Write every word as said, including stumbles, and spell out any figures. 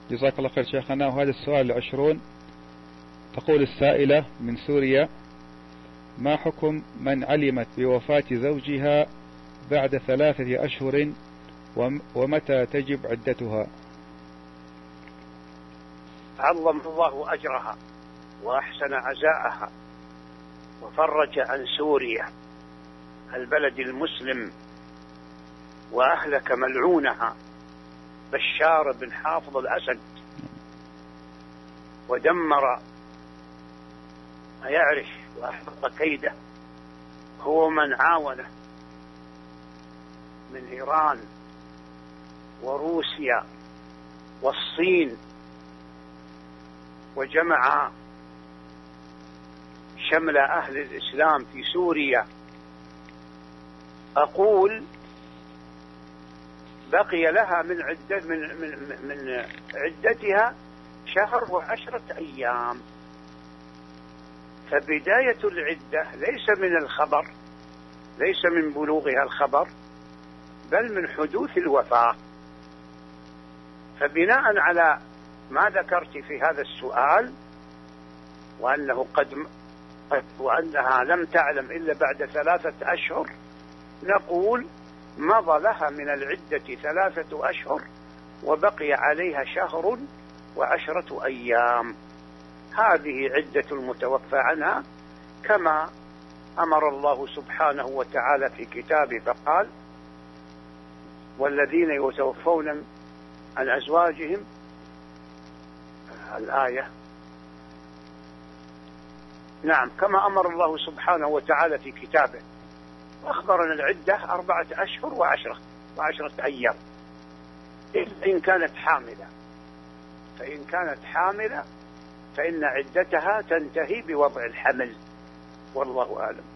جزاك الله خير شيخنا. وهذا السؤال العشرون، تقول السائلة من سوريا: ما حكم من علمت بوفاة زوجها بعد ثلاثة أشهر ومتى تجب عدتها؟ عظم الله أجرها وأحسن عزاءها وفرج عن سوريا البلد المسلم، وأهلك ملعونها بشار بن حافظ الأسد، ودمر ما يعرف وأحبط كيده هو من عاونه من إيران وروسيا والصين، وجمع شمل أهل الإسلام في سوريا. أقول بقي لها من عدة من من من عدتها شهر وعشرة أيام، فبداية العدة ليس من الخبر، ليس من بلوغها الخبر، بل من حدوث الوفاة. فبناء على ما ذكرت في هذا السؤال، وأنه قد وأنها لم تعلم إلا بعد ثلاثة أشهر، نقول مضى لها من العدة ثلاثة أشهر وبقي عليها شهر وعشرة أيام. هذه عدة المتوفى عنها كما أمر الله سبحانه وتعالى في كتابه فقال: والذين يتوفون عن أزواجهم، الآية، نعم، كما أمر الله سبحانه وتعالى في كتابه، وأخبرنا العدة أربعة أشهر وعشرة وعشرة أيام إن كانت حاملة. فإن كانت حاملة فإن عدتها تنتهي بوضع الحمل، والله أعلم.